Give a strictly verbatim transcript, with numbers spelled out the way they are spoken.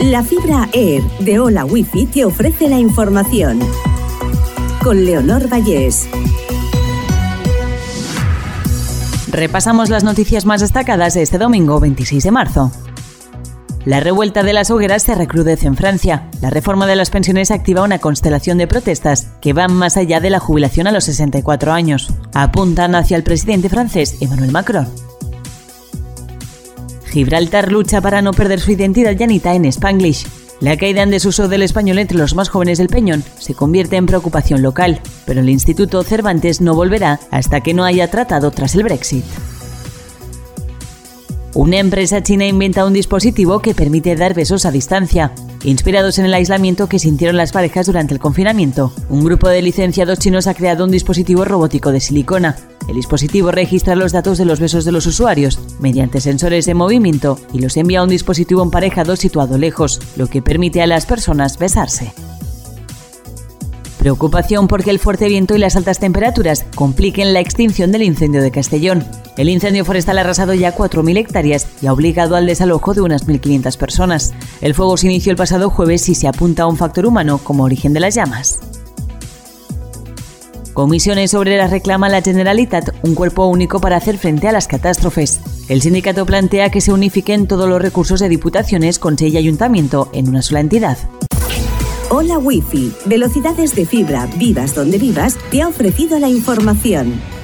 La fibra Air de Hola Wifi te ofrece la información. Con Leonor Vallés. Repasamos las noticias más destacadas de este domingo veintiséis de marzo. La revuelta de las hogueras se recrudece en Francia. La reforma de las pensiones activa una constelación de protestas que van más allá de la jubilación a los sesenta y cuatro años. Apuntan hacia el presidente francés Emmanuel Macron. Gibraltar lucha para no perder su identidad llanita en Spanglish. La caída en desuso del español entre los más jóvenes del Peñón se convierte en preocupación local, pero el Instituto Cervantes no volverá hasta que no haya tratado tras el Brexit. Una empresa china inventa un dispositivo que permite dar besos a distancia. Inspirados en el aislamiento que sintieron las parejas durante el confinamiento, un grupo de licenciados chinos ha creado un dispositivo robótico de silicona. El dispositivo registra los datos de los besos de los usuarios mediante sensores de movimiento y los envía a un dispositivo emparejado situado lejos, lo que permite a las personas besarse. Preocupación porque el fuerte viento y las altas temperaturas compliquen la extinción del incendio de Castellón. El incendio forestal ha arrasado ya cuatro mil hectáreas y ha obligado al desalojo de unas mil quinientas personas. El fuego se inició el pasado jueves y se apunta a un factor humano como origen de las llamas. Comisiones Obreras reclama a la Generalitat un cuerpo único para hacer frente a las catástrofes. El sindicato plantea que se unifiquen todos los recursos de diputaciones, Consell y Ayuntamiento en una sola entidad. Hola Wifi, velocidades de fibra, vivas donde vivas, te ha ofrecido la información.